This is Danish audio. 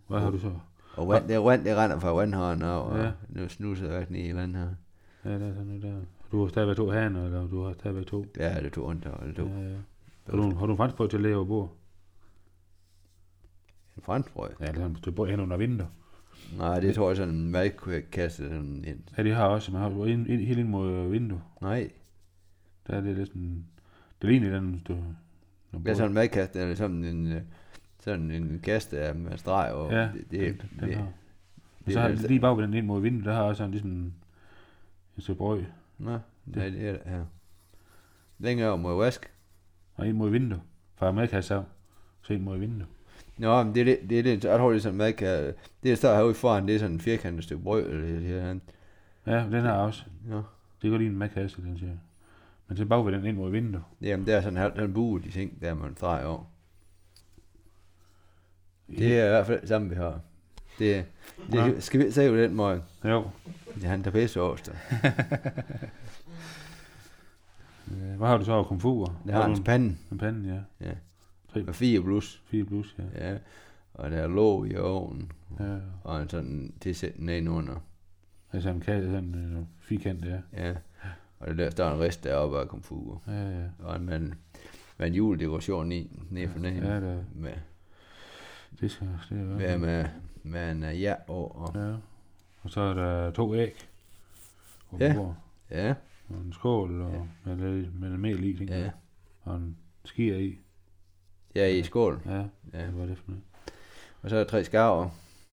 Hvad har du så? Og vand, det render fra vandhånden og Ja. nu snuser jeg ned i land her. Ja, der er sådan noget der. Du har stadigvæk 2 haner, eller du har stadigvæk 2? Ja, det tog ondt eller 2. Ja. Har du en franskbrød til at lægge over bord? En franskbrød? Ja, det er til bord hen under vinter. Nej, det tror jeg sådan en madkasse. Sådan en. Ja, det har også. Man har jo helt ind mod vindue. Nej, Der er det lidt sådan... Det er egentlig den... det er sådan en madkasse, eller sådan en kasse der med streg og Ja, det den har. det Så har er det lige bag ved den ind mod vinduet, der har også sådan ligesom en stykke brød. Nå, nej, det er det her. Længere over mod vask. Og ind mod vinduet. Fra madkasse af. Så ind mod vinduet. Nå, men det er det, jeg tror det er sådan en madkasse. Det der står herude foran, det er sådan en firkantet stykke brød, eller det her. Ja, den har også. Ja. Det går lige en madkasse, den siger. Men så bag ved den ind mod vinduet. Jamen, der er sådan en bue, de ting, der man streger over. Det er i hvert fald det samme, vi har. Det skal vi se jo den måde. Jo. Det er han, der pisse også. Hvad har du så af komfurer? Det har hans pande. En pande, ja. Ja. 3 Og 4 plus. 4 plus, ja. Ja. Og der er låg i ovnen. Ja. Og en sådan tilsætning nedenunder. Altså en kasse, sådan en firkant, ja. Ja. Og der står en rist deroppe af komfurer. Ja. Og med en juledekoration ned for neden. Ja, der. Med, Det skal det være. med en ja og Ja. Og så er der 2 æg. Ja. Bord. ja. Og en skål og med noget mel i, tænker Ja. jeg. Og en skier i. Ja, i skål. Ja, Ja. det var det for noget. Og så er der 3 skarver.